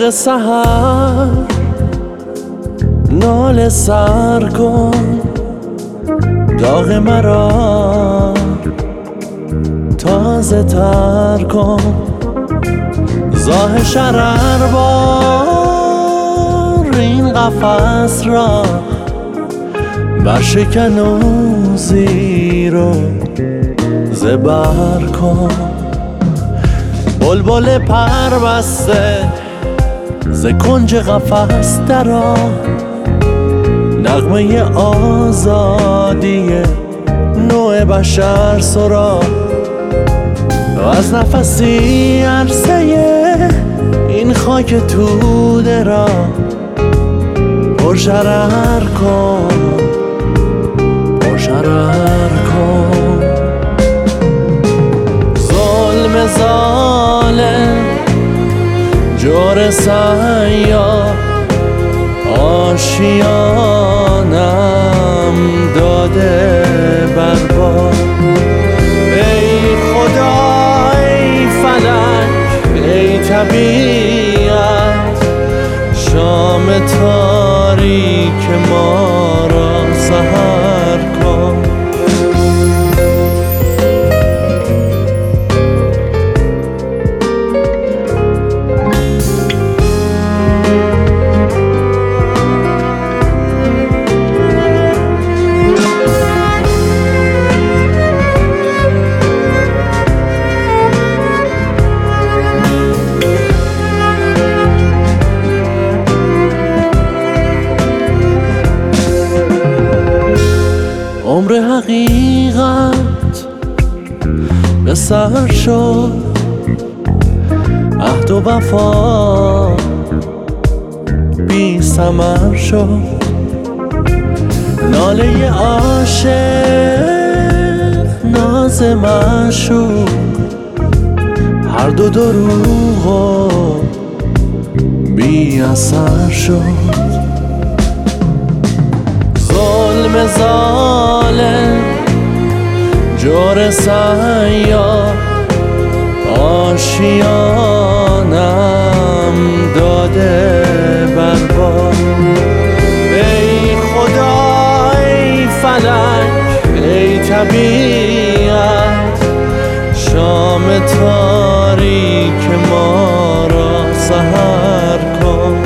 مرغ سحر ناله سر کن، داغ مرا تازه تر کن. زاه شرر بار این قفس را، برشکن و زیر و زبر کن. بلبل پر بسته ز کنج قفس درآ، نغمه آزادی نوع بشر سرا. و از نفسی عرصه این خاک توده را پرشرر کن، پرشرر کن. ظلم ظالم جور سیاه آشیانم داده برباد. ای خدا ای فلک ای طبیعت، شام تاریک ما را سحر کن. عمر حقیقت به سر شد، عهد و وفا بی ثمر شد. ناله عاشق ناز معشوق، هر دو دروغ و بی اثر شد. ظلم ظالم جور سیاه آشیانم داده برباد. ای خدا ای فلک ای طبیعت، شام تاریک ما را سحر کن.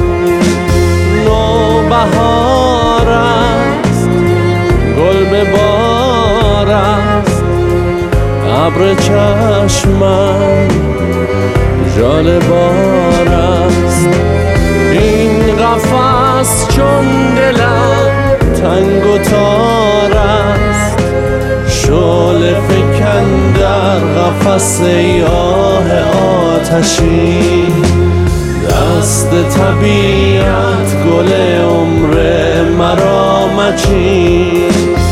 نوبهار است گل به بار است، ابر چشمم ژاله بار است. این قفس چون دلم تنگ و تار است، شعله فکن در قفس سیاه آتشی. دست طبیعت گل عمر مرا مچین.